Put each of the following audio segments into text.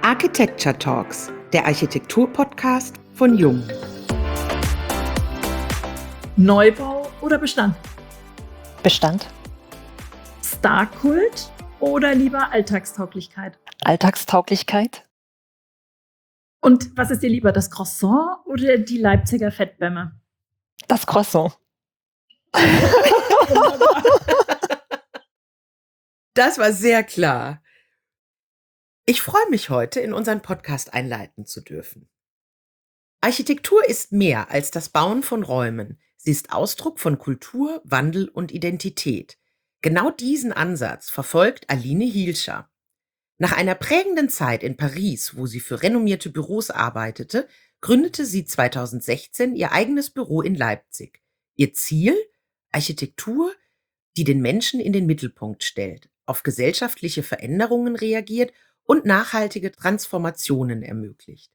Architecture Talks, der Architektur-Podcast von Jung. Neubau oder Bestand? Bestand. Star-Kult oder lieber Alltagstauglichkeit? Alltagstauglichkeit. Und was ist dir lieber, das Croissant oder die Leipziger Fettbämme? Das Croissant. Das war sehr klar. Ich freue mich heute, in unseren Podcast einleiten zu dürfen. Architektur ist mehr als das Bauen von Räumen. Sie ist Ausdruck von Kultur, Wandel und Identität. Genau diesen Ansatz verfolgt Aline Hielscher. Nach einer prägenden Zeit in Paris, wo sie für renommierte Büros arbeitete, gründete sie 2016 ihr eigenes Büro in Leipzig. Ihr Ziel? Architektur, die den Menschen in den Mittelpunkt stellt, auf gesellschaftliche Veränderungen reagiert und nachhaltige Transformationen ermöglicht.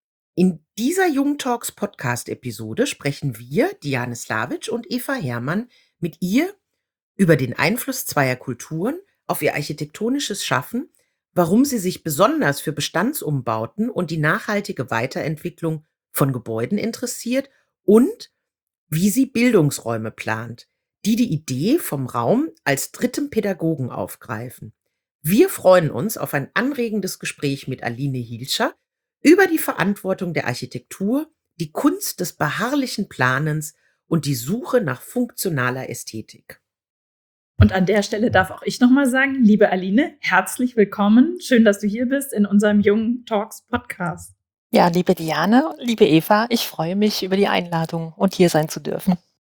In dieser Jung Talks Podcast-Episode sprechen wir, Diane Slavic und Eva Herrmann, mit ihr über den Einfluss zweier Kulturen auf ihr architektonisches Schaffen, warum sie sich besonders für Bestandsumbauten und die nachhaltige Weiterentwicklung von Gebäuden interessiert und wie sie Bildungsräume plant, die die Idee vom Raum als dritten Pädagogen aufgreifen. Wir freuen uns auf ein anregendes Gespräch mit Aline Hielscher über die Verantwortung der Architektur, die Kunst des beharrlichen Planens und die Suche nach funktionaler Ästhetik. Und an der Stelle darf auch ich nochmal sagen, liebe Aline, herzlich willkommen. Schön, dass du hier bist in unserem Jung Talks Podcast. Ja, liebe Diane, liebe Eva, ich freue mich über die Einladung und hier sein zu dürfen.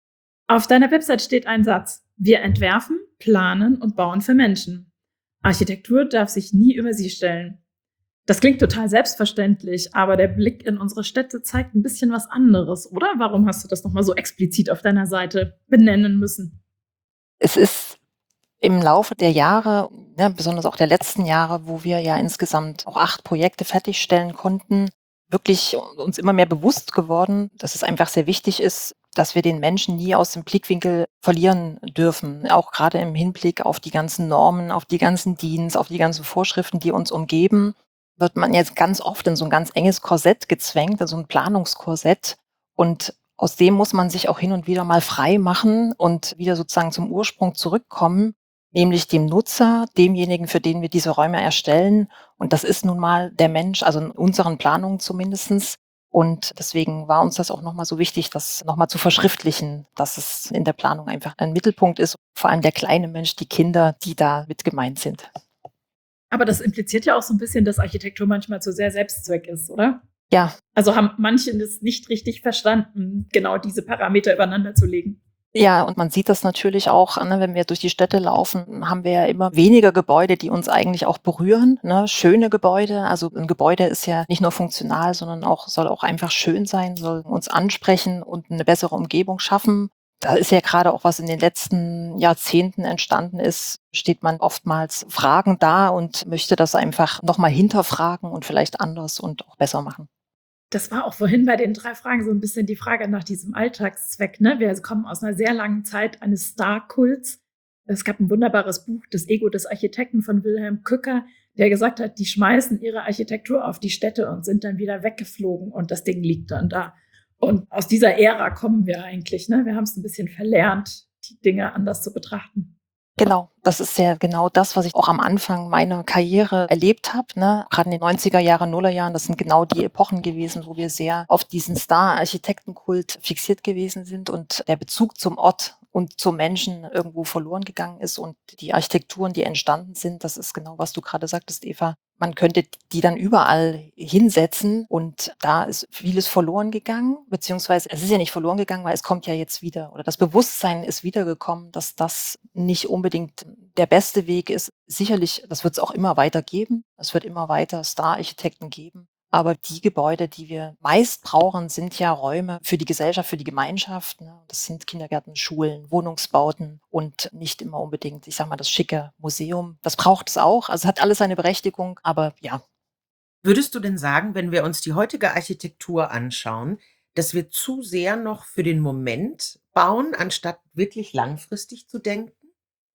Auf deiner Website steht ein Satz: Wir entwerfen, planen und bauen für Menschen. Architektur darf sich nie über sie stellen. Das klingt total selbstverständlich, aber der Blick in unsere Städte zeigt ein bisschen was anderes, oder? Warum hast du das nochmal so explizit auf deiner Seite benennen müssen? Es ist im Laufe der Jahre, besonders auch der letzten Jahre, wo wir ja insgesamt auch 8 Projekte fertigstellen konnten, wirklich uns immer mehr bewusst geworden, dass es einfach sehr wichtig ist, dass wir den Menschen nie aus dem Blickwinkel verlieren dürfen. Auch gerade im Hinblick auf die ganzen Normen, auf die ganzen DINs, auf die ganzen Vorschriften, die uns umgeben, wird man jetzt ganz oft in so ein ganz enges Korsett gezwängt, in so ein Planungskorsett. Und aus dem muss man sich auch hin und wieder mal frei machen und wieder sozusagen zum Ursprung zurückkommen, nämlich dem Nutzer, demjenigen, für den wir diese Räume erstellen. Und das ist nun mal der Mensch, also in unseren Planungen zumindestens. Und deswegen war uns das auch nochmal so wichtig, das nochmal zu verschriftlichen, dass es in der Planung einfach ein Mittelpunkt ist, vor allem der kleine Mensch, die Kinder, die da mit gemeint sind. Aber das impliziert ja auch so ein bisschen, dass Architektur manchmal zu sehr Selbstzweck ist, oder? Ja. Also haben manche das nicht richtig verstanden, genau diese Parameter übereinander zu legen. Ja, und man sieht das natürlich auch, wenn wir durch die Städte laufen, haben wir ja immer weniger Gebäude, die uns eigentlich auch berühren, schöne Gebäude. Also ein Gebäude ist ja nicht nur funktional, sondern soll auch einfach schön sein, soll uns ansprechen und eine bessere Umgebung schaffen. Da ist ja gerade auch, was in den letzten Jahrzehnten entstanden ist, steht man oftmals fragend da und möchte das einfach nochmal hinterfragen und vielleicht anders und auch besser machen. Das war auch vorhin bei den 3 Fragen so ein bisschen die Frage nach diesem Alltagszweck. Ne? Wir kommen aus einer sehr langen Zeit eines Star-Kults. Es gab ein wunderbares Buch, Das Ego des Architekten von Wilhelm Kücker, der gesagt hat, die schmeißen ihre Architektur auf die Städte und sind dann wieder weggeflogen und das Ding liegt dann da. Und aus dieser Ära kommen wir eigentlich. Ne? Wir haben es ein bisschen verlernt, die Dinge anders zu betrachten. Genau, das ist ja genau das, was ich auch am Anfang meiner Karriere erlebt habe. Gerade in den 90er Jahren, Nullerjahren, das sind genau die Epochen gewesen, wo wir sehr auf diesen Star-Architektenkult fixiert gewesen sind und der Bezug zum Ort und zum Menschen irgendwo verloren gegangen ist. Und die Architekturen, die entstanden sind, das ist genau, was du gerade sagtest, Eva. Man könnte die dann überall hinsetzen und da ist vieles verloren gegangen, beziehungsweise es ist ja nicht verloren gegangen, weil es kommt ja jetzt wieder oder das Bewusstsein ist wiedergekommen, dass das nicht unbedingt der beste Weg ist. Sicherlich, das wird es auch immer weiter geben. Es wird immer weiter Star-Architekten geben. Aber die Gebäude, die wir meist brauchen, sind ja Räume für die Gesellschaft, für die Gemeinschaft. Das sind Kindergärten, Schulen, Wohnungsbauten und nicht immer unbedingt, ich sag mal, das schicke Museum. Das braucht es auch. Also es hat alles seine Berechtigung, aber ja. Würdest du denn sagen, wenn wir uns die heutige Architektur anschauen, dass wir zu sehr noch für den Moment bauen, anstatt wirklich langfristig zu denken?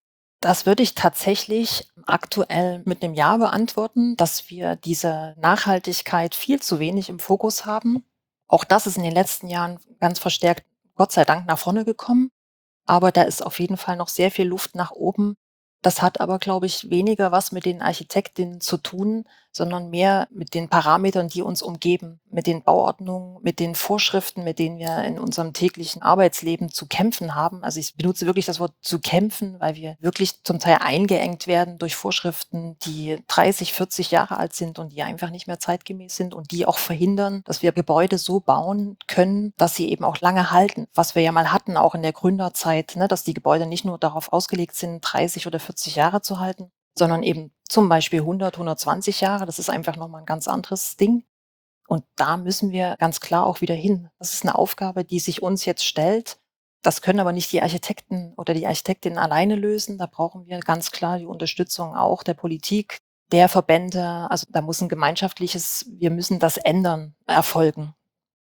Das würde ich tatsächlich aktuell mit einem Ja beantworten, dass wir diese Nachhaltigkeit viel zu wenig im Fokus haben. Auch das ist in den letzten Jahren ganz verstärkt, Gott sei Dank, nach vorne gekommen. Aber da ist auf jeden Fall noch sehr viel Luft nach oben. Das hat aber, glaube ich, weniger was mit den Architektinnen zu tun, sondern mehr mit den Parametern, die uns umgeben, mit den Bauordnungen, mit den Vorschriften, mit denen wir in unserem täglichen Arbeitsleben zu kämpfen haben. Also ich benutze wirklich das Wort zu kämpfen, weil wir wirklich zum Teil eingeengt werden durch Vorschriften, die 30, 40 Jahre alt sind und die einfach nicht mehr zeitgemäß sind und die auch verhindern, dass wir Gebäude so bauen können, dass sie eben auch lange halten. Was wir ja mal hatten, auch in der Gründerzeit, ne, dass die Gebäude nicht nur darauf ausgelegt sind, 30 oder 40 Jahre zu halten, sondern eben zum Beispiel 100, 120 Jahre. Das ist einfach nochmal ein ganz anderes Ding. Und da müssen wir ganz klar auch wieder hin. Das ist eine Aufgabe, die sich uns jetzt stellt. Das können aber nicht die Architekten oder die Architektinnen alleine lösen. Da brauchen wir ganz klar die Unterstützung auch der Politik, der Verbände. Also da muss ein gemeinschaftliches, wir müssen das ändern, erfolgen.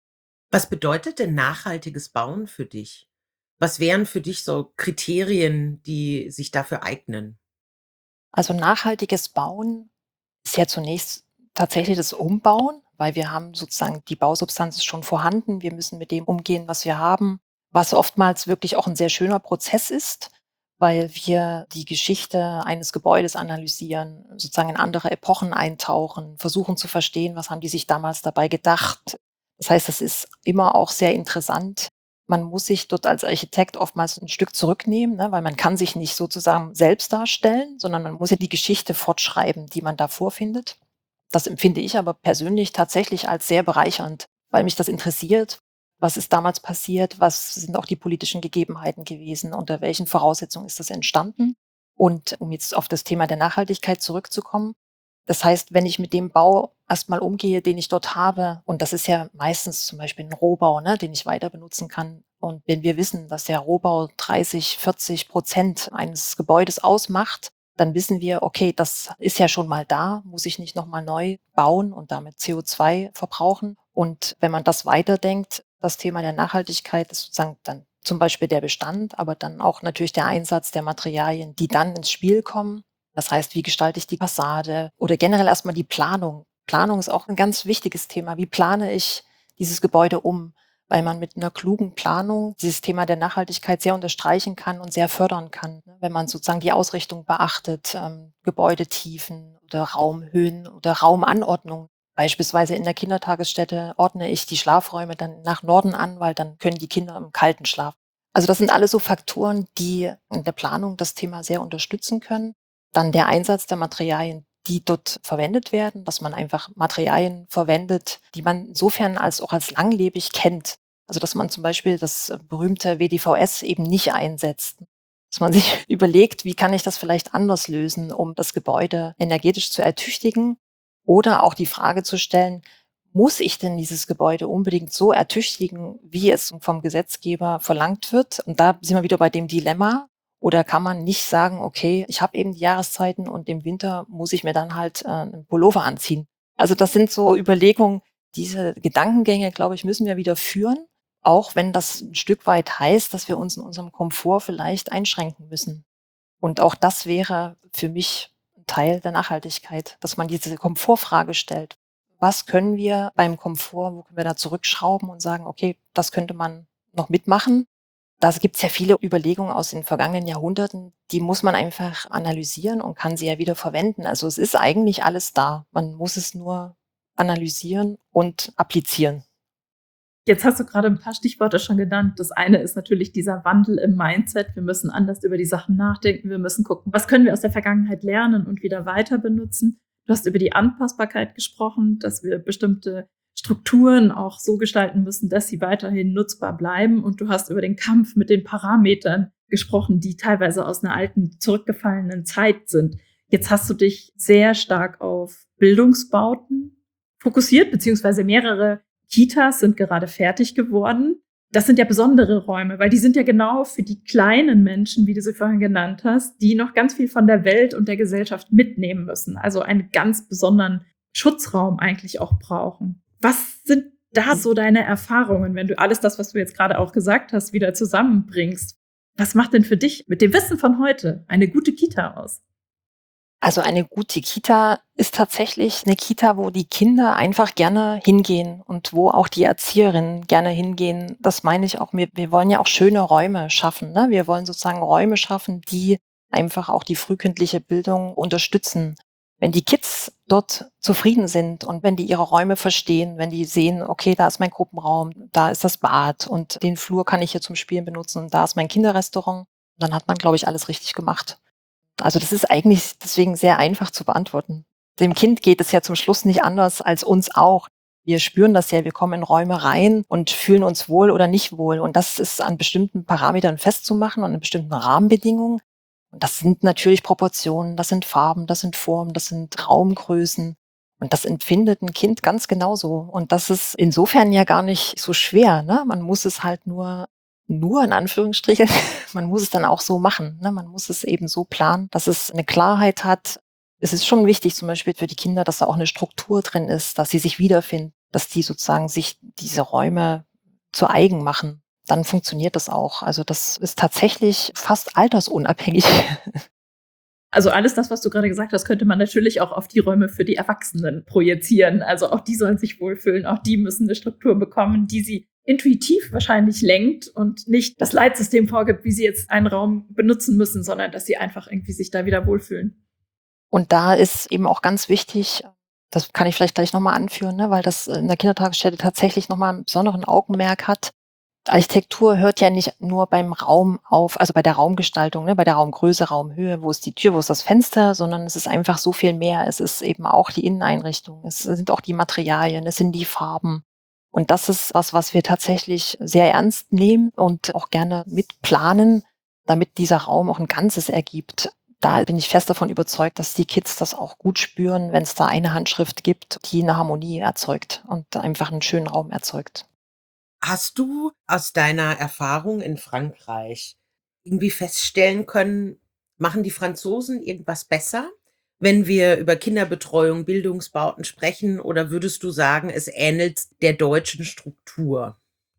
Was bedeutet denn nachhaltiges Bauen für dich? Was wären für dich so Kriterien, die sich dafür eignen? Also nachhaltiges Bauen ist ja zunächst tatsächlich das Umbauen, weil wir haben sozusagen die Bausubstanz ist schon vorhanden. Wir müssen mit dem umgehen, was wir haben, was oftmals wirklich auch ein sehr schöner Prozess ist, weil wir die Geschichte eines Gebäudes analysieren, sozusagen in andere Epochen eintauchen, versuchen zu verstehen, was haben die sich damals dabei gedacht. Das heißt, das ist immer auch sehr interessant. Man muss sich dort als Architekt oftmals ein Stück zurücknehmen, ne, weil man kann sich nicht sozusagen selbst darstellen, sondern man muss ja die Geschichte fortschreiben, die man da vorfindet. Das empfinde ich aber persönlich tatsächlich als sehr bereichernd, weil mich das interessiert. Was ist damals passiert? Was sind auch die politischen Gegebenheiten gewesen? Unter welchen Voraussetzungen ist das entstanden? Und um jetzt auf das Thema der Nachhaltigkeit zurückzukommen. Das heißt, wenn ich mit dem Bau erstmal umgehe, den ich dort habe, und das ist ja meistens zum Beispiel ein Rohbau, ne, den ich weiter benutzen kann. Und wenn wir wissen, dass der Rohbau 30, 40% eines Gebäudes ausmacht, dann wissen wir, okay, das ist ja schon mal da, muss ich nicht nochmal neu bauen und damit CO2 verbrauchen. Und wenn man das weiterdenkt, das Thema der Nachhaltigkeit ist sozusagen dann zum Beispiel der Bestand, aber dann auch natürlich der Einsatz der Materialien, die dann ins Spiel kommen. Das heißt, wie gestalte ich die Fassade oder generell erstmal die Planung. Planung ist auch ein ganz wichtiges Thema. Wie plane ich dieses Gebäude um? Weil man mit einer klugen Planung dieses Thema der Nachhaltigkeit sehr unterstreichen kann und sehr fördern kann, ne? Wenn man sozusagen die Ausrichtung beachtet, Gebäudetiefen oder Raumhöhen oder Raumanordnung. Beispielsweise in der Kindertagesstätte ordne ich die Schlafräume dann nach Norden an, weil dann können die Kinder im Kalten schlafen. Also das sind alles so Faktoren, die in der Planung das Thema sehr unterstützen können. Dann der Einsatz der Materialien, die dort verwendet werden, dass man einfach Materialien verwendet, die man insofern als auch als langlebig kennt. Also dass man zum Beispiel das berühmte WDVS eben nicht einsetzt. Dass man sich überlegt, wie kann ich das vielleicht anders lösen, um das Gebäude energetisch zu ertüchtigen? Oder auch die Frage zu stellen, muss ich denn dieses Gebäude unbedingt so ertüchtigen, wie es vom Gesetzgeber verlangt wird? Und da sind wir wieder bei dem Dilemma. Oder kann man nicht sagen, okay, ich habe eben die Jahreszeiten und im Winter muss ich mir dann halt 'n Pullover anziehen. Also das sind so Überlegungen, diese Gedankengänge, glaube ich, müssen wir wieder führen, auch wenn das ein Stück weit heißt, dass wir uns in unserem Komfort vielleicht einschränken müssen. Und auch das wäre für mich 'n Teil der Nachhaltigkeit, dass man diese Komfortfrage stellt. Was können wir beim Komfort, wo können wir da zurückschrauben und sagen: „Okay, das könnte man noch mitmachen?“ Da gibt's ja viele Überlegungen aus den vergangenen Jahrhunderten, die muss man einfach analysieren und kann sie ja wieder verwenden. Also, es ist eigentlich alles da. Man muss es nur analysieren und applizieren. Jetzt hast du gerade ein paar Stichworte schon genannt. Das eine ist natürlich dieser Wandel im Mindset. Wir müssen anders über die Sachen nachdenken. Wir müssen gucken, was können wir aus der Vergangenheit lernen und wieder weiter benutzen. Du hast über die Anpassbarkeit gesprochen, dass wir bestimmte Strukturen auch so gestalten müssen, dass sie weiterhin nutzbar bleiben. Und du hast über den Kampf mit den Parametern gesprochen, die teilweise aus einer alten, zurückgefallenen Zeit sind. Jetzt hast du dich sehr stark auf Bildungsbauten fokussiert, beziehungsweise mehrere Kitas sind gerade fertig geworden. Das sind ja besondere Räume, weil die sind ja genau für die kleinen Menschen, wie du sie vorhin genannt hast, die noch ganz viel von der Welt und der Gesellschaft mitnehmen müssen. Also einen ganz besonderen Schutzraum eigentlich auch brauchen. Was sind da so deine Erfahrungen, wenn du alles das, was du jetzt gerade auch gesagt hast, wieder zusammenbringst? Was macht denn für dich mit dem Wissen von heute eine gute Kita aus? Also eine gute Kita ist tatsächlich eine Kita, wo die Kinder einfach gerne hingehen und wo auch die Erzieherinnen gerne hingehen. Das meine ich auch. Wir wollen ja auch schöne Räume schaffen, ne? Wir wollen sozusagen Räume schaffen, die einfach auch die frühkindliche Bildung unterstützen. Wenn die Kids dort zufrieden sind und wenn die ihre Räume verstehen, wenn die sehen, okay, da ist mein Gruppenraum, da ist das Bad und den Flur kann ich hier zum Spielen benutzen und da ist mein Kinderrestaurant, dann hat man, glaube ich, alles richtig gemacht. Also das ist eigentlich deswegen sehr einfach zu beantworten. Dem Kind geht es ja zum Schluss nicht anders als uns auch. Wir spüren das ja, wir kommen in Räume rein und fühlen uns wohl oder nicht wohl. Und das ist an bestimmten Parametern festzumachen und an bestimmten Rahmenbedingungen. Und das sind natürlich Proportionen, das sind Farben, das sind Formen, das sind Raumgrößen. Und das empfindet ein Kind ganz genauso. Und das ist insofern ja gar nicht so schwer, ne? Man muss es halt nur in Anführungsstrichen, man muss es dann auch so machen, ne? Man muss es eben so planen, dass es eine Klarheit hat. Es ist schon wichtig, zum Beispiel für die Kinder, dass da auch eine Struktur drin ist, dass sie sich wiederfinden, dass die sozusagen sich diese Räume zu eigen machen. Dann funktioniert das auch. Also das ist tatsächlich fast altersunabhängig. Also alles das, was du gerade gesagt hast, könnte man natürlich auch auf die Räume für die Erwachsenen projizieren. Also auch die sollen sich wohlfühlen, auch die müssen eine Struktur bekommen, die sie intuitiv wahrscheinlich lenkt und nicht das Leitsystem vorgibt, wie sie jetzt einen Raum benutzen müssen, sondern dass sie einfach irgendwie sich da wieder wohlfühlen. Und da ist eben auch ganz wichtig, das kann ich vielleicht gleich nochmal anführen, ne, weil das in der Kindertagesstätte tatsächlich nochmal einen besonderen Augenmerk hat. Architektur hört ja nicht nur beim Raum auf, also bei der Raumgestaltung, ne, bei der Raumgröße, Raumhöhe, wo ist die Tür, wo ist das Fenster, sondern es ist einfach so viel mehr. Es ist eben auch die Inneneinrichtung, es sind auch die Materialien, es sind die Farben. Und das ist was wir tatsächlich sehr ernst nehmen und auch gerne mitplanen, damit dieser Raum auch ein Ganzes ergibt. Da bin ich fest davon überzeugt, dass die Kids das auch gut spüren, wenn es da eine Handschrift gibt, die eine Harmonie erzeugt und einfach einen schönen Raum erzeugt. Hast du aus deiner Erfahrung in Frankreich irgendwie feststellen können, machen die Franzosen irgendwas besser, wenn wir über Kinderbetreuung, Bildungsbauten sprechen, oder würdest du sagen, es ähnelt der deutschen Struktur?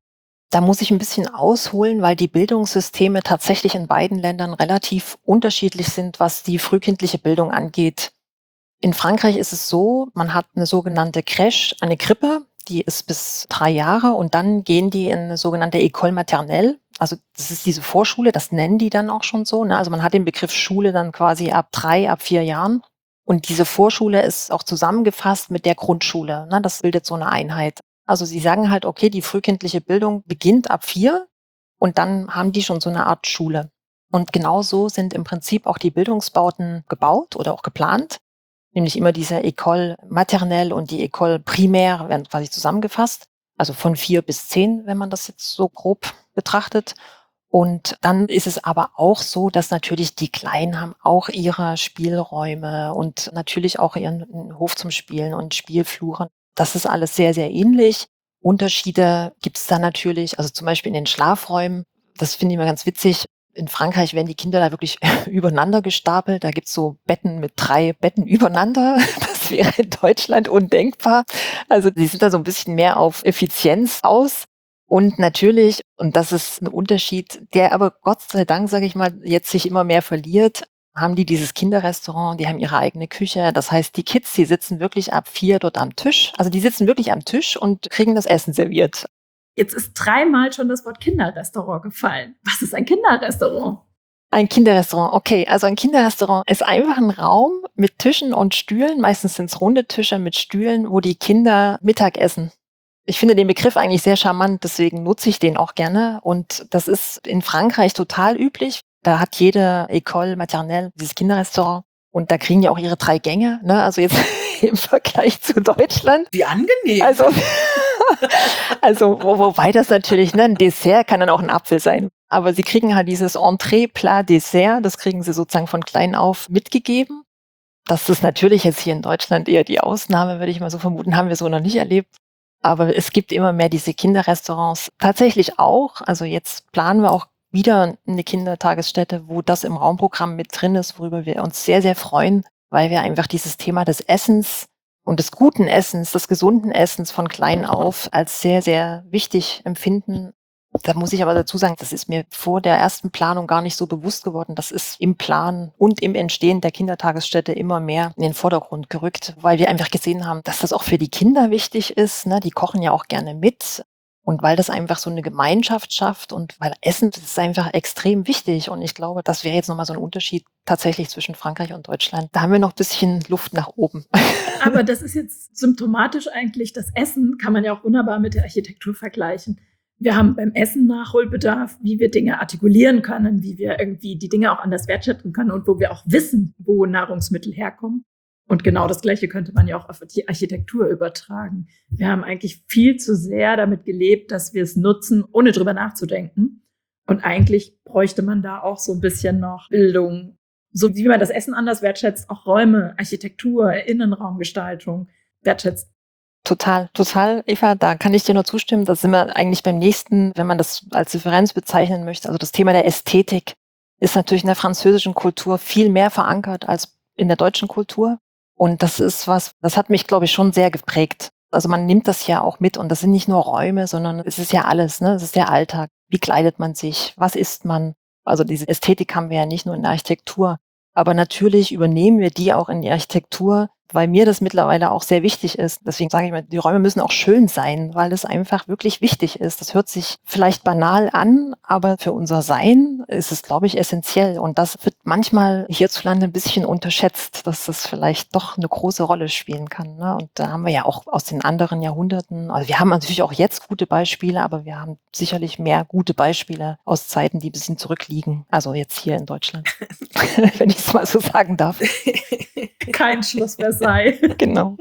Da muss ich ein bisschen ausholen, weil die Bildungssysteme tatsächlich in beiden Ländern relativ unterschiedlich sind, was die frühkindliche Bildung angeht. In Frankreich ist es so, man hat eine sogenannte Crèche, eine Krippe, die ist bis 3 Jahre und dann gehen die in eine sogenannte École maternelle. Also, das ist diese Vorschule, das nennen die dann auch schon so, ne? Also, man hat den Begriff Schule dann quasi ab 3, ab 4 Jahren. Und diese Vorschule ist auch zusammengefasst mit der Grundschule, ne? Das bildet so eine Einheit. Also, sie sagen halt: „Okay, die frühkindliche Bildung beginnt ab 4 und dann haben die schon so eine Art Schule.“ Und genau so sind im Prinzip auch die Bildungsbauten gebaut oder auch geplant. Nämlich immer diese École maternelle und die École primaire werden quasi zusammengefasst. Also von 4 bis 10, wenn man das jetzt so grob betrachtet. Und dann ist es aber auch so, dass natürlich die Kleinen haben auch ihre Spielräume und natürlich auch ihren Hof zum Spielen und Spielfluren. Das ist alles sehr, sehr ähnlich. Unterschiede gibt es da natürlich, also zum Beispiel in den Schlafräumen. Das finde ich immer ganz witzig. In Frankreich werden die Kinder da wirklich übereinander gestapelt. Da gibt's so Betten mit 3 Betten übereinander. Das wäre in Deutschland undenkbar. Also die sind da so ein bisschen mehr auf Effizienz aus. Und natürlich, und das ist ein Unterschied, der aber Gott sei Dank, sage ich mal, jetzt sich immer mehr verliert, haben die dieses Kinderrestaurant, die haben ihre eigene Küche. Das heißt, die Kids, die sitzen wirklich ab 4 dort am Tisch. Also die sitzen wirklich am Tisch und kriegen das Essen serviert. Jetzt ist 3-mal schon das Wort Kinderrestaurant gefallen. Was ist ein Kinderrestaurant? Ein Kinderrestaurant, okay. Also ein Kinderrestaurant ist einfach ein Raum mit Tischen und Stühlen. Meistens sind es runde Tische mit Stühlen, wo die Kinder Mittag essen. Ich finde den Begriff eigentlich sehr charmant, deswegen nutze ich den auch gerne. Und das ist in Frankreich total üblich. Da hat jede École maternelle dieses Kinderrestaurant. Und da kriegen ja auch ihre 3 Gänge, ne? Also jetzt im Vergleich zu Deutschland. Wie angenehm. Also wobei das natürlich, ne, ein Dessert kann dann auch ein Apfel sein. Aber sie kriegen halt dieses Entrée, Plat, Dessert, das kriegen sie sozusagen von klein auf mitgegeben. Das ist natürlich jetzt hier in Deutschland eher die Ausnahme, würde ich mal so vermuten, haben wir so noch nicht erlebt. Aber es gibt immer mehr diese Kinderrestaurants. Tatsächlich auch, also jetzt planen wir auch wieder eine Kindertagesstätte, wo das im Raumprogramm mit drin ist, worüber wir uns sehr, sehr freuen, weil wir einfach dieses Thema des Essens und des guten Essens, des gesunden Essens von klein auf als sehr, sehr wichtig empfinden. Da muss ich aber dazu sagen, das ist mir vor der ersten Planung gar nicht so bewusst geworden. Das ist im Plan und im Entstehen der Kindertagesstätte immer mehr in den Vordergrund gerückt, weil wir einfach gesehen haben, dass das auch für die Kinder wichtig ist. Ne? Die kochen ja auch gerne mit. Und weil das einfach so eine Gemeinschaft schafft und weil Essen, das ist einfach extrem wichtig. Und ich glaube, das wäre jetzt nochmal so ein Unterschied tatsächlich zwischen Frankreich und Deutschland. Da haben wir noch ein bisschen Luft nach oben. Aber das ist jetzt symptomatisch eigentlich. Das Essen kann man ja auch wunderbar mit der Architektur vergleichen. Wir haben beim Essen Nachholbedarf, wie wir Dinge artikulieren können, wie wir irgendwie die Dinge auch anders wertschätzen können und wo wir auch wissen, wo Nahrungsmittel herkommen. Und genau das Gleiche könnte man ja auch auf die Architektur übertragen. Wir haben eigentlich viel zu sehr damit gelebt, dass wir es nutzen, ohne drüber nachzudenken. Und eigentlich bräuchte man da auch so ein bisschen noch Bildung. So wie man das Essen anders wertschätzt, auch Räume, Architektur, Innenraumgestaltung wertschätzt. Total, total, Eva, da kann ich dir nur zustimmen. Da sind wir eigentlich beim nächsten, wenn man das als Differenz bezeichnen möchte. Also das Thema der Ästhetik ist natürlich in der französischen Kultur viel mehr verankert als in der deutschen Kultur. Und das ist was, das hat mich, glaube ich, schon sehr geprägt. Also man nimmt das ja auch mit und das sind nicht nur Räume, sondern es ist ja alles, ne? Es ist der Alltag. Wie kleidet man sich? Was isst man? Also diese Ästhetik haben wir ja nicht nur in der Architektur. Aber natürlich übernehmen wir die auch in die Architektur, weil mir das mittlerweile auch sehr wichtig ist. Deswegen sage ich mal, die Räume müssen auch schön sein, weil das einfach wirklich wichtig ist. Das hört sich vielleicht banal an, aber für unser Sein ist es, glaube ich, essentiell. Und das wird manchmal hierzulande ein bisschen unterschätzt, dass das vielleicht doch eine große Rolle spielen kann. Ne? Und da haben wir ja auch aus den anderen Jahrhunderten, also wir haben natürlich auch jetzt gute Beispiele, aber wir haben sicherlich mehr gute Beispiele aus Zeiten, die ein bisschen zurückliegen. Also jetzt hier in Deutschland, wenn ich es mal so sagen darf. Kein Schluss Versailles. Genau.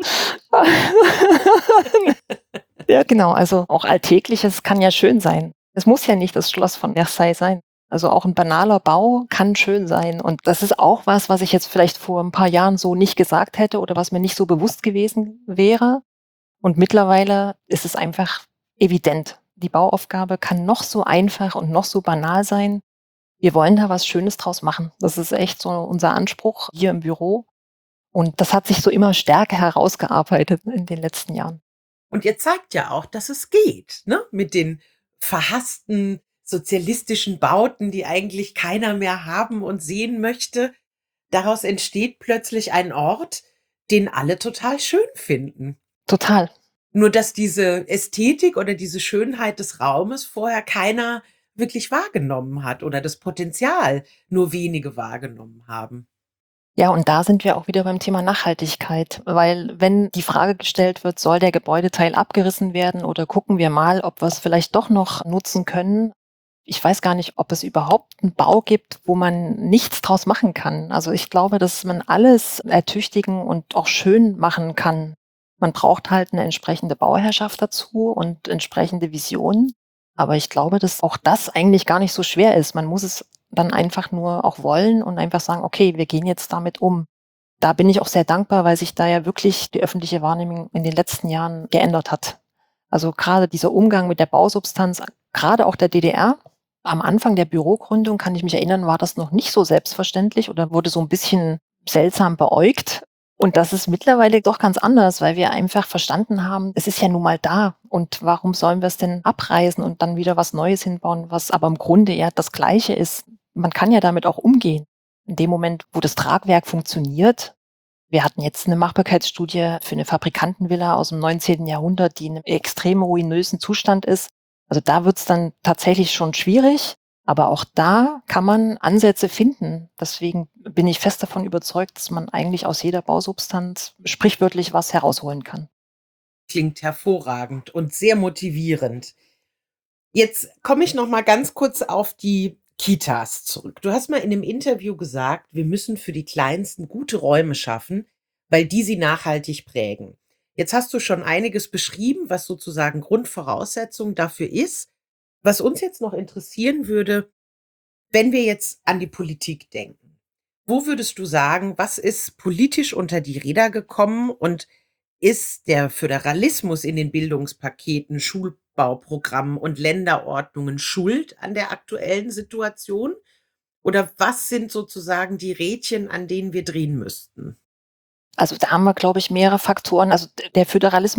Ja, genau. Also auch Alltägliches kann ja schön sein. Es muss ja nicht das Schloss von Versailles sein. Also auch ein banaler Bau kann schön sein. Und das ist auch was ich jetzt vielleicht vor ein paar Jahren so nicht gesagt hätte oder was mir nicht so bewusst gewesen wäre. Und mittlerweile ist es einfach evident. Die Bauaufgabe kann noch so einfach und noch so banal sein. Wir wollen da was Schönes draus machen. Das ist echt so unser Anspruch hier im Büro. Und das hat sich so immer stärker herausgearbeitet in den letzten Jahren. Und ihr zeigt ja auch, dass es geht, ne? Mit den verhassten sozialistischen Bauten, die eigentlich keiner mehr haben und sehen möchte. Daraus entsteht plötzlich ein Ort, den alle total schön finden. Total. Nur dass diese Ästhetik oder diese Schönheit des Raumes vorher keiner wirklich wahrgenommen hat oder das Potenzial nur wenige wahrgenommen haben. Ja, und da sind wir auch wieder beim Thema Nachhaltigkeit, weil wenn die Frage gestellt wird, soll der Gebäudeteil abgerissen werden oder gucken wir mal, ob wir es vielleicht doch noch nutzen können. Ich weiß gar nicht, ob es überhaupt einen Bau gibt, wo man nichts draus machen kann. Also ich glaube, dass man alles ertüchtigen und auch schön machen kann. Man braucht halt eine entsprechende Bauherrschaft dazu und entsprechende Visionen. Aber ich glaube, dass auch das eigentlich gar nicht so schwer ist. Man muss es dann einfach nur auch wollen und einfach sagen, okay, wir gehen jetzt damit um. Da bin ich auch sehr dankbar, weil sich da ja wirklich die öffentliche Wahrnehmung in den letzten Jahren geändert hat. Also gerade dieser Umgang mit der Bausubstanz, gerade auch der DDR, am Anfang der Bürogründung, kann ich mich erinnern, war das noch nicht so selbstverständlich oder wurde so ein bisschen seltsam beäugt. Und das ist mittlerweile doch ganz anders, weil wir einfach verstanden haben, es ist ja nun mal da. Und warum sollen wir es denn abreißen und dann wieder was Neues hinbauen, was aber im Grunde ja das Gleiche ist? Man kann ja damit auch umgehen. In dem Moment, wo das Tragwerk funktioniert, wir hatten jetzt eine Machbarkeitsstudie für eine Fabrikantenvilla aus dem 19. Jahrhundert, die in einem extrem ruinösen Zustand ist. Also da wird es dann tatsächlich schon schwierig. Aber auch da kann man Ansätze finden. Deswegen bin ich fest davon überzeugt, dass man eigentlich aus jeder Bausubstanz sprichwörtlich was herausholen kann. Klingt hervorragend und sehr motivierend. Jetzt komme ich noch mal ganz kurz auf die Kitas zurück. Du hast mal in einem Interview gesagt, wir müssen für die Kleinsten gute Räume schaffen, weil die sie nachhaltig prägen. Jetzt hast du schon einiges beschrieben, was sozusagen Grundvoraussetzung dafür ist. Was uns jetzt noch interessieren würde, wenn wir jetzt an die Politik denken, wo würdest du sagen, was ist politisch unter die Räder gekommen und ist der Föderalismus in den Bildungspaketen, Schulbauprogrammen und Länderordnungen schuld an der aktuellen Situation? Oder was sind sozusagen die Rädchen, an denen wir drehen müssten? Also da haben wir, glaube ich, mehrere Faktoren. Also der Föderalismus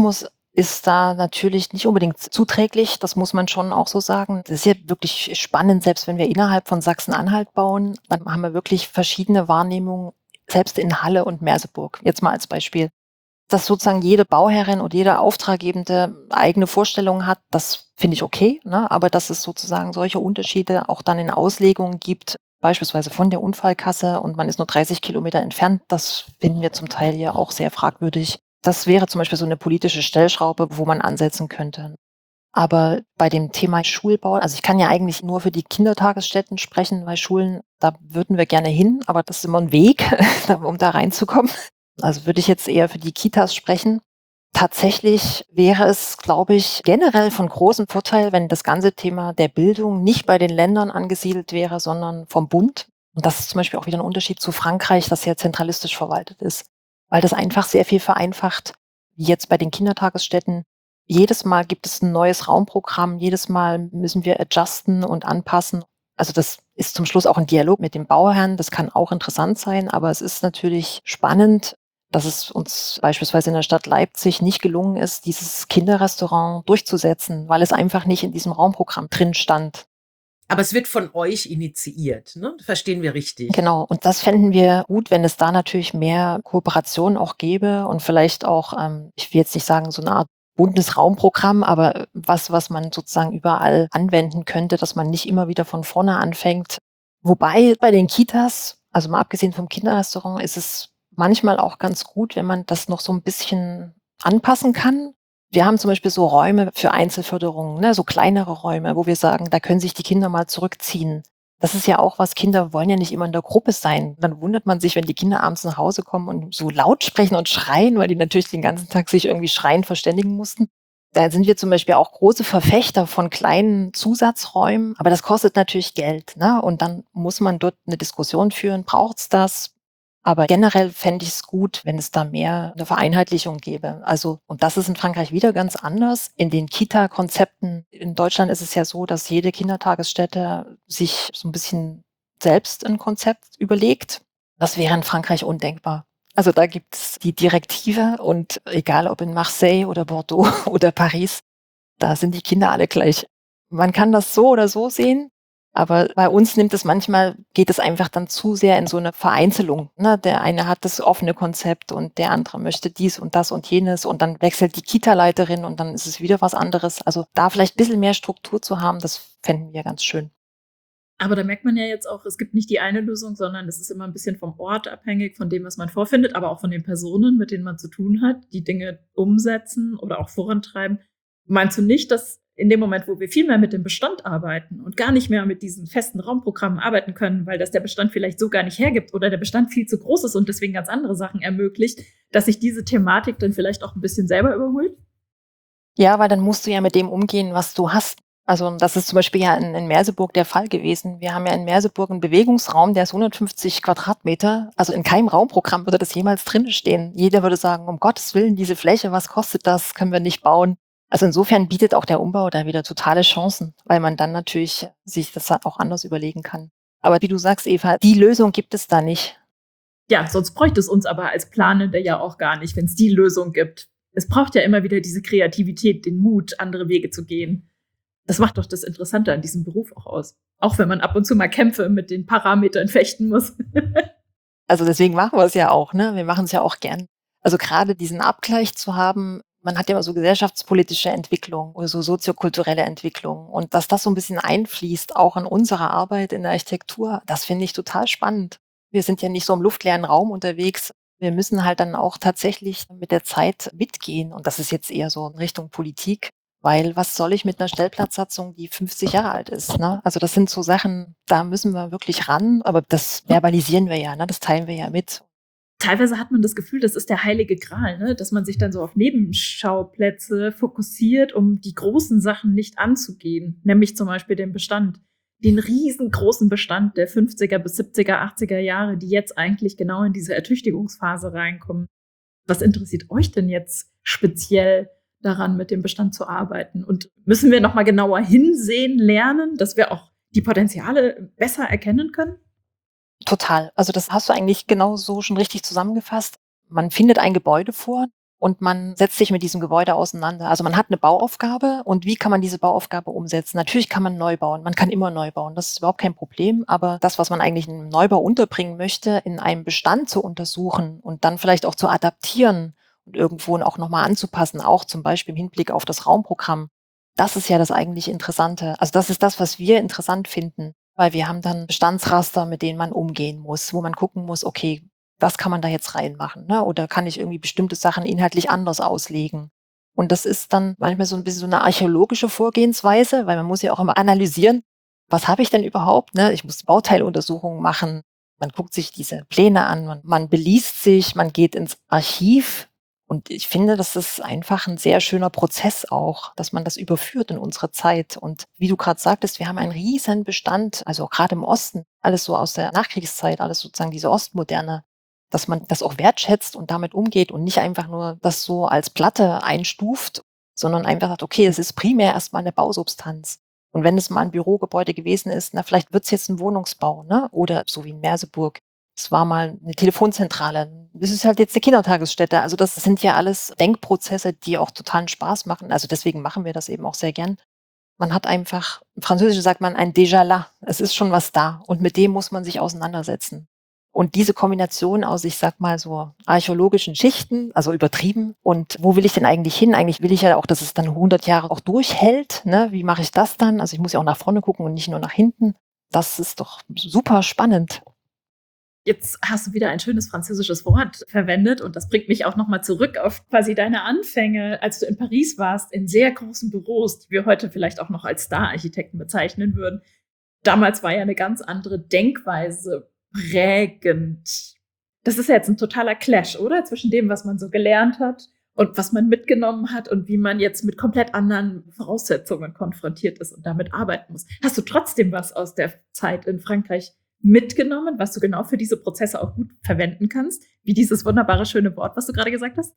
ist da natürlich nicht unbedingt zuträglich, das muss man schon auch so sagen. Das ist ja wirklich spannend, selbst wenn wir innerhalb von Sachsen-Anhalt bauen, dann haben wir wirklich verschiedene Wahrnehmungen, selbst in Halle und Merseburg, jetzt mal als Beispiel. Dass sozusagen jede Bauherrin oder jeder Auftraggebende eigene Vorstellungen hat, das finde ich okay, ne? Aber dass es sozusagen solche Unterschiede auch dann in Auslegungen gibt, beispielsweise von der Unfallkasse und man ist nur 30 Kilometer entfernt, das finden wir zum Teil ja auch sehr fragwürdig. Das wäre zum Beispiel so eine politische Stellschraube, wo man ansetzen könnte. Aber bei dem Thema Schulbau, also ich kann ja eigentlich nur für die Kindertagesstätten sprechen, weil Schulen, da würden wir gerne hin, aber das ist immer ein Weg, um da reinzukommen. Also würde ich jetzt eher für die Kitas sprechen. Tatsächlich wäre es, glaube ich, generell von großem Vorteil, wenn das ganze Thema der Bildung nicht bei den Ländern angesiedelt wäre, sondern vom Bund. Und das ist zum Beispiel auch wieder ein Unterschied zu Frankreich, das sehr zentralistisch verwaltet ist, weil das einfach sehr viel vereinfacht, wie jetzt bei den Kindertagesstätten. Jedes Mal gibt es ein neues Raumprogramm, jedes Mal müssen wir adjusten und anpassen. Also das ist zum Schluss auch ein Dialog mit dem Bauherrn, das kann auch interessant sein, aber es ist natürlich spannend, dass es uns beispielsweise in der Stadt Leipzig nicht gelungen ist, dieses Kinderrestaurant durchzusetzen, weil es einfach nicht in diesem Raumprogramm drin stand. Aber es wird von euch initiiert, ne? Verstehen wir richtig? Genau, und das fänden wir gut, wenn es da natürlich mehr Kooperation auch gäbe und vielleicht auch, ich will jetzt nicht sagen, so eine Art Bundesraumprogramm, aber was man sozusagen überall anwenden könnte, dass man nicht immer wieder von vorne anfängt. Wobei bei den Kitas, also mal abgesehen vom Kinderrestaurant, ist es manchmal auch ganz gut, wenn man das noch so ein bisschen anpassen kann. Wir haben zum Beispiel so Räume für Einzelförderung, ne, so kleinere Räume, wo wir sagen, da können sich die Kinder mal zurückziehen. Das ist ja auch was, Kinder wollen ja nicht immer in der Gruppe sein. Dann wundert man sich, wenn die Kinder abends nach Hause kommen und so laut sprechen und schreien, weil die natürlich den ganzen Tag sich irgendwie schreien verständigen mussten. Da sind wir zum Beispiel auch große Verfechter von kleinen Zusatzräumen, aber das kostet natürlich Geld, ne? Und dann muss man dort eine Diskussion führen, braucht's das? Aber generell fände ich es gut, wenn es da mehr eine Vereinheitlichung gäbe. Also, und das ist in Frankreich wieder ganz anders. In den Kita-Konzepten in Deutschland ist es ja so, dass jede Kindertagesstätte sich so ein bisschen selbst ein Konzept überlegt. Das wäre in Frankreich undenkbar. Also da gibt es die Direktive und egal ob in Marseille oder Bordeaux oder Paris, da sind die Kinder alle gleich. Man kann das so oder so sehen, aber bei uns geht es einfach dann zu sehr in so eine Vereinzelung, ne? Der eine hat das offene Konzept und der andere möchte dies und das und jenes und dann wechselt die Kita-Leiterin und dann ist es wieder was anderes. Also da vielleicht ein bisschen mehr Struktur zu haben, das fänden wir ganz schön. Aber da merkt man ja jetzt auch, es gibt nicht die eine Lösung, sondern es ist immer ein bisschen vom Ort abhängig, von dem, was man vorfindet, aber auch von den Personen, mit denen man zu tun hat, die Dinge umsetzen oder auch vorantreiben. Meinst du nicht, dass in dem Moment, wo wir viel mehr mit dem Bestand arbeiten und gar nicht mehr mit diesen festen Raumprogrammen arbeiten können, weil das der Bestand vielleicht so gar nicht hergibt oder der Bestand viel zu groß ist und deswegen ganz andere Sachen ermöglicht, dass sich diese Thematik dann vielleicht auch ein bisschen selber überholt? Ja, weil dann musst du ja mit dem umgehen, was du hast. Also das ist zum Beispiel ja in Merseburg der Fall gewesen. Wir haben ja in Merseburg einen Bewegungsraum, der ist 150 Quadratmeter. Also in keinem Raumprogramm würde das jemals drin stehen. Jeder würde sagen, um Gottes Willen, diese Fläche, was kostet das? Können wir nicht bauen. Also insofern bietet auch der Umbau da wieder totale Chancen, weil man dann natürlich sich das auch anders überlegen kann. Aber wie du sagst, Eva, die Lösung gibt es da nicht. Ja, sonst bräuchte es uns aber als Planende ja auch gar nicht, wenn es die Lösung gibt. Es braucht ja immer wieder diese Kreativität, den Mut, andere Wege zu gehen. Das macht doch das Interessante an diesem Beruf auch aus. Auch wenn man ab und zu mal Kämpfe mit den Parametern fechten muss. Also deswegen machen wir es ja auch, ne? Wir machen es ja auch gern. Also gerade diesen Abgleich zu haben, man hat ja immer so gesellschaftspolitische Entwicklung oder so soziokulturelle Entwicklung. Und dass das so ein bisschen einfließt, auch in unsere Arbeit in der Architektur, das finde ich total spannend. Wir sind ja nicht so im luftleeren Raum unterwegs. Wir müssen halt dann auch tatsächlich mit der Zeit mitgehen. Und das ist jetzt eher so in Richtung Politik. Weil was soll ich mit einer Stellplatzsatzung, die 50 Jahre alt ist, ne? Also das sind so Sachen, da müssen wir wirklich ran. Aber das verbalisieren wir ja, ne? Das teilen wir ja mit. Teilweise hat man das Gefühl, das ist der heilige Gral, ne? Dass man sich dann so auf Nebenschauplätze fokussiert, um die großen Sachen nicht anzugehen. Nämlich zum Beispiel den Bestand. Den riesengroßen Bestand der 50er bis 70er, 80er Jahre, die jetzt eigentlich genau in diese Ertüchtigungsphase reinkommen. Was interessiert euch denn jetzt speziell daran, mit dem Bestand zu arbeiten? Und müssen wir nochmal genauer hinsehen, lernen, dass wir auch die Potenziale besser erkennen können? Total. Also das hast du eigentlich genau so schon richtig zusammengefasst. Man findet ein Gebäude vor, und man setzt sich mit diesem Gebäude auseinander. Also man hat eine Bauaufgabe und wie kann man diese Bauaufgabe umsetzen? Natürlich kann man neu bauen. Man kann immer neu bauen. Das ist überhaupt kein Problem. Aber das, was man eigentlich in einem Neubau unterbringen möchte, in einem Bestand zu untersuchen und dann vielleicht auch zu adaptieren und irgendwo auch nochmal anzupassen, auch zum Beispiel im Hinblick auf das Raumprogramm. Das ist ja das eigentlich Interessante. Also das ist das, was wir interessant finden, weil wir haben dann Bestandsraster, mit denen man umgehen muss, wo man gucken muss, okay, was kann man da jetzt reinmachen, ne? Oder kann ich irgendwie bestimmte Sachen inhaltlich anders auslegen? Und das ist dann manchmal so ein bisschen so eine archäologische Vorgehensweise, weil man muss ja auch immer analysieren, was habe ich denn überhaupt, ne? Ich muss Bauteiluntersuchungen machen. Man guckt sich diese Pläne an, man beliest sich, man geht ins Archiv. Und ich finde, das ist einfach ein sehr schöner Prozess auch, dass man das überführt in unsere Zeit. Und wie du gerade sagtest, wir haben einen riesen Bestand, also gerade im Osten, alles so aus der Nachkriegszeit, alles sozusagen diese Ostmoderne, dass man das auch wertschätzt und damit umgeht und nicht einfach nur das so als Platte einstuft, sondern einfach sagt, okay, es ist primär erstmal eine Bausubstanz. Und wenn es mal ein Bürogebäude gewesen ist, na, vielleicht wird es jetzt ein Wohnungsbau, ne? Oder so wie in Merseburg. Es war mal eine Telefonzentrale. Das ist halt jetzt eine Kindertagesstätte. Also das sind ja alles Denkprozesse, die auch totalen Spaß machen. Also deswegen machen wir das eben auch sehr gern. Man hat einfach, im Französischen sagt man ein déjà là. Es ist schon was da und mit dem muss man sich auseinandersetzen. Und diese Kombination aus, ich sag mal so archäologischen Schichten, also übertrieben, und wo will ich denn eigentlich hin? Eigentlich will ich ja auch, dass es dann 100 Jahre auch durchhält. Ne? Wie mache ich das dann? Also ich muss ja auch nach vorne gucken und nicht nur nach hinten. Das ist doch super spannend. Jetzt hast du wieder ein schönes französisches Wort verwendet und das bringt mich auch nochmal zurück auf quasi deine Anfänge, als du in Paris warst, in sehr großen Büros, die wir heute vielleicht auch noch als Star-Architekten bezeichnen würden. Damals war ja eine ganz andere Denkweise prägend. Das ist ja jetzt ein totaler Clash, oder? Zwischen dem, was man so gelernt hat und was man mitgenommen hat und wie man jetzt mit komplett anderen Voraussetzungen konfrontiert ist und damit arbeiten muss. Hast du trotzdem was aus der Zeit in Frankreich mitgenommen, was du genau für diese Prozesse auch gut verwenden kannst, wie dieses wunderbare, schöne Wort, was du gerade gesagt hast?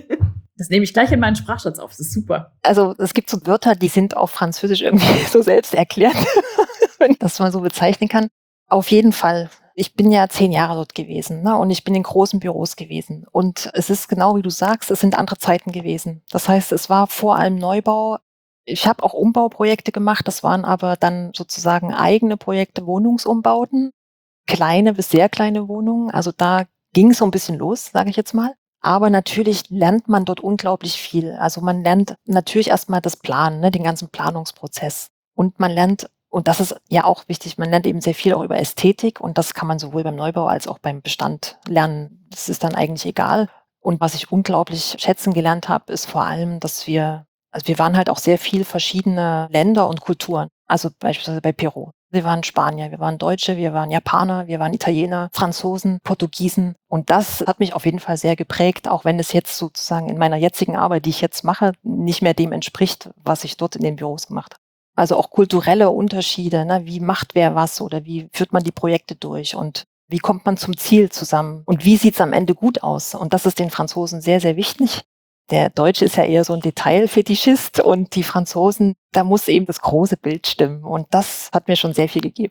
Das nehme ich gleich in meinen Sprachschatz auf. Das ist super. Also es gibt so Wörter, die sind auf Französisch irgendwie so selbst erklärt, wenn ich das mal so bezeichnen kann. Auf jeden Fall. Ich bin ja 10 Jahre dort gewesen, ne? Und ich bin in großen Büros gewesen. Und es ist genau wie du sagst, es sind andere Zeiten gewesen. Das heißt, es war vor allem Neubau. Ich habe auch Umbauprojekte gemacht, das waren aber dann sozusagen eigene Projekte, Wohnungsumbauten, kleine bis sehr kleine Wohnungen. Also da ging es so ein bisschen los, sage ich jetzt mal. Aber natürlich lernt man dort unglaublich viel. Also man lernt natürlich erstmal das Planen, ne, den ganzen Planungsprozess. Und man lernt, und das ist ja auch wichtig, man lernt eben sehr viel auch über Ästhetik und das kann man sowohl beim Neubau als auch beim Bestand lernen. Das ist dann eigentlich egal. Und was ich unglaublich schätzen gelernt habe, ist vor allem, dass also wir waren halt auch sehr viel verschiedene Länder und Kulturen. Also beispielsweise bei Peru. Wir waren Spanier, wir waren Deutsche, wir waren Japaner, wir waren Italiener, Franzosen, Portugiesen. Und das hat mich auf jeden Fall sehr geprägt, auch wenn es jetzt sozusagen in meiner jetzigen Arbeit, die ich jetzt mache, nicht mehr dem entspricht, was ich dort in den Büros gemacht habe. Also auch kulturelle Unterschiede, ne? Wie macht wer was oder wie führt man die Projekte durch und wie kommt man zum Ziel zusammen und wie sieht es am Ende gut aus? Und das ist den Franzosen sehr, sehr wichtig. Der Deutsche ist ja eher so ein Detailfetischist und die Franzosen, da muss eben das große Bild stimmen. Und das hat mir schon sehr viel gegeben.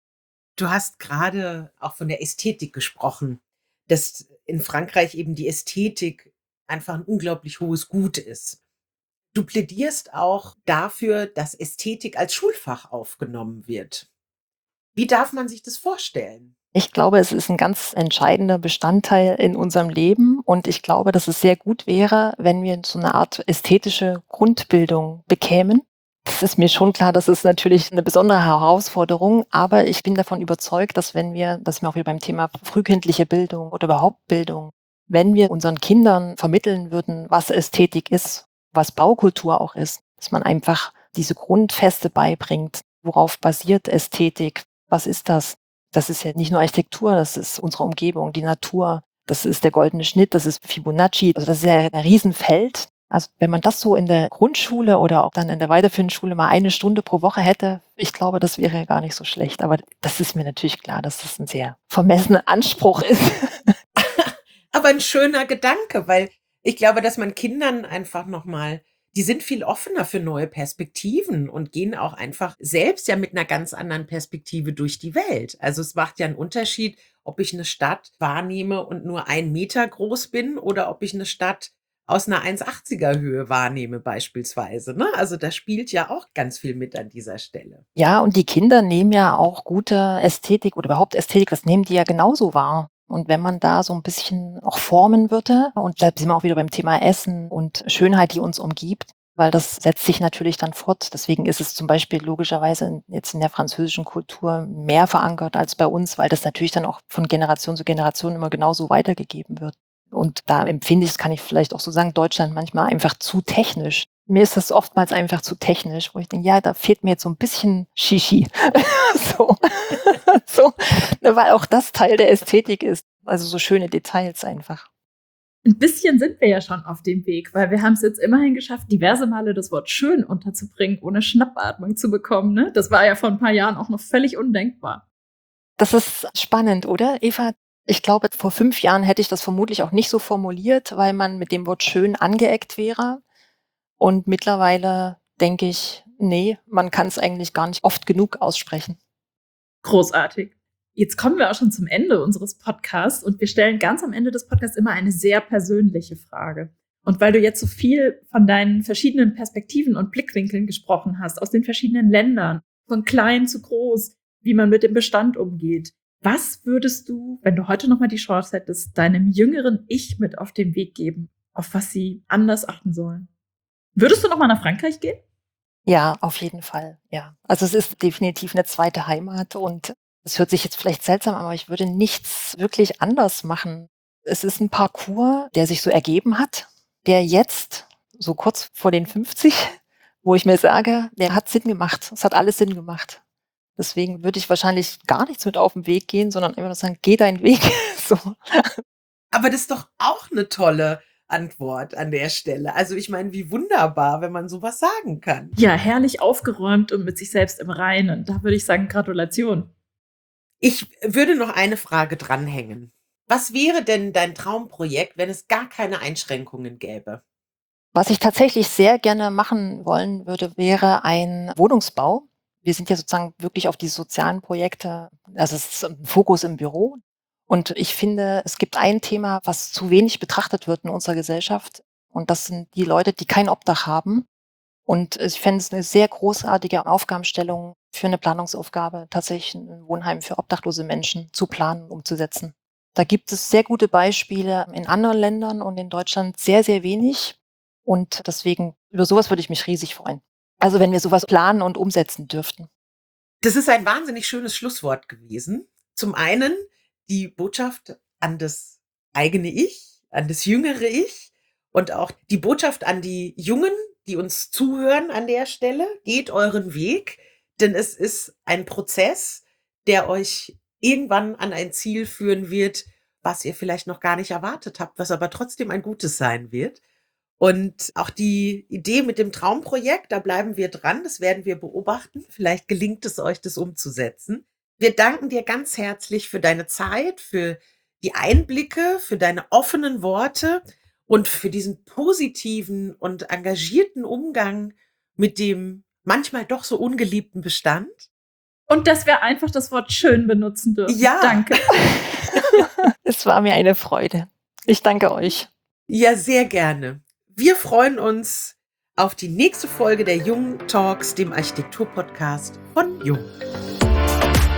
Du hast gerade auch von der Ästhetik gesprochen, dass in Frankreich eben die Ästhetik einfach ein unglaublich hohes Gut ist. Du plädierst auch dafür, dass Ästhetik als Schulfach aufgenommen wird. Wie darf man sich das vorstellen? Ich glaube, es ist ein ganz entscheidender Bestandteil in unserem Leben und ich glaube, dass es sehr gut wäre, wenn wir so eine Art ästhetische Grundbildung bekämen. Das ist mir schon klar, das ist natürlich eine besondere Herausforderung, aber ich bin davon überzeugt, dass das sind wir auch wieder beim Thema frühkindliche Bildung oder überhaupt Bildung, wenn wir unseren Kindern vermitteln würden, was Ästhetik ist, was Baukultur auch ist, dass man einfach diese Grundfeste beibringt, worauf basiert Ästhetik, was ist das? Das ist ja nicht nur Architektur, das ist unsere Umgebung, die Natur, das ist der goldene Schnitt, das ist Fibonacci, also das ist ja ein Riesenfeld. Also wenn man das so in der Grundschule oder auch dann in der weiterführenden Schule mal 1 Stunde pro Woche hätte, ich glaube, das wäre gar nicht so schlecht. Aber das ist mir natürlich klar, dass das ein sehr vermessener Anspruch ist. Aber ein schöner Gedanke, weil ich glaube, dass man Kindern einfach nochmal, die sind viel offener für neue Perspektiven und gehen auch einfach selbst ja mit einer ganz anderen Perspektive durch die Welt. Also es macht ja einen Unterschied, ob ich eine Stadt wahrnehme und nur 1 Meter groß bin oder ob ich eine Stadt aus einer 1,80er Höhe wahrnehme beispielsweise, ne? Also, da spielt ja auch ganz viel mit an dieser Stelle. Ja, und die Kinder nehmen ja auch gute Ästhetik oder überhaupt Ästhetik, das nehmen die ja genauso wahr. Und wenn man da so ein bisschen auch formen würde, und da sind wir auch wieder beim Thema Essen und Schönheit, die uns umgibt, weil das setzt sich natürlich dann fort. Deswegen ist es zum Beispiel logischerweise jetzt in der französischen Kultur mehr verankert als bei uns, weil das natürlich dann auch von Generation zu Generation immer genauso weitergegeben wird. Und da empfinde ich, das kann ich vielleicht auch so sagen, Deutschland manchmal einfach zu technisch. Mir ist das oftmals einfach zu technisch, wo ich denke, ja, da fehlt mir jetzt so ein bisschen Shishi. So, so, ne, weil auch das Teil der Ästhetik ist. Also so schöne Details einfach. Ein bisschen sind wir ja schon auf dem Weg, weil wir haben es jetzt immerhin geschafft, diverse Male das Wort schön unterzubringen, ohne Schnappatmung zu bekommen. Ne? Das war ja vor ein paar Jahren auch noch völlig undenkbar. Das ist spannend, oder, Eva? Ich glaube, vor 5 Jahren hätte ich das vermutlich auch nicht so formuliert, weil man mit dem Wort schön angeeckt wäre. Und mittlerweile denke ich, nee, man kann es eigentlich gar nicht oft genug aussprechen. Großartig. Jetzt kommen wir auch schon zum Ende unseres Podcasts und wir stellen ganz am Ende des Podcasts immer eine sehr persönliche Frage. Und weil du jetzt so viel von deinen verschiedenen Perspektiven und Blickwinkeln gesprochen hast, aus den verschiedenen Ländern, von klein zu groß, wie man mit dem Bestand umgeht, was würdest du, wenn du heute nochmal die Chance hättest, deinem jüngeren Ich mit auf den Weg geben, auf was sie anders achten sollen? Würdest du nochmal nach Frankreich gehen? Ja, auf jeden Fall, ja. Also es ist definitiv eine zweite Heimat und es hört sich jetzt vielleicht seltsam an, aber ich würde nichts wirklich anders machen. Es ist ein Parcours, der sich so ergeben hat, der jetzt, so kurz vor den 50, wo ich mir sage, der hat Sinn gemacht. Es hat alles Sinn gemacht. Deswegen würde ich wahrscheinlich gar nichts mit auf den Weg gehen, sondern einfach nur sagen, geh deinen Weg. So. Aber das ist doch auch eine tolle Antwort an der Stelle. Also, ich meine, wie wunderbar, wenn man sowas sagen kann. Ja, herrlich aufgeräumt und mit sich selbst im Reinen. Da würde ich sagen, Gratulation. Ich würde noch eine Frage dranhängen. Was wäre denn dein Traumprojekt, wenn es gar keine Einschränkungen gäbe? Was ich tatsächlich sehr gerne machen wollen würde, wäre ein Wohnungsbau. Wir sind ja sozusagen wirklich auf die sozialen Projekte, also es ist ein Fokus im Büro. Und ich finde, es gibt ein Thema, was zu wenig betrachtet wird in unserer Gesellschaft. Und das sind die Leute, die kein Obdach haben. Und ich fände es eine sehr großartige Aufgabenstellung für eine Planungsaufgabe, tatsächlich ein Wohnheim für obdachlose Menschen zu planen und umzusetzen. Da gibt es sehr gute Beispiele in anderen Ländern und in Deutschland sehr, sehr wenig. Und deswegen, über sowas würde ich mich riesig freuen. Also wenn wir sowas planen und umsetzen dürften. Das ist ein wahnsinnig schönes Schlusswort gewesen. Zum einen die Botschaft an das eigene Ich, an das jüngere Ich und auch die Botschaft an die Jungen, die uns zuhören an der Stelle. Geht euren Weg, denn es ist ein Prozess, der euch irgendwann an ein Ziel führen wird, was ihr vielleicht noch gar nicht erwartet habt, was aber trotzdem ein gutes sein wird. Und auch die Idee mit dem Traumprojekt, da bleiben wir dran, das werden wir beobachten. Vielleicht gelingt es euch, das umzusetzen. Wir danken dir ganz herzlich für deine Zeit, für die Einblicke, für deine offenen Worte und für diesen positiven und engagierten Umgang mit dem manchmal doch so ungeliebten Bestand. Und dass wir einfach das Wort schön benutzen dürfen. Ja. Danke. Es war mir eine Freude. Ich danke euch. Ja, sehr gerne. Wir freuen uns auf die nächste Folge der Jung Talks, dem Architektur-Podcast von Jung.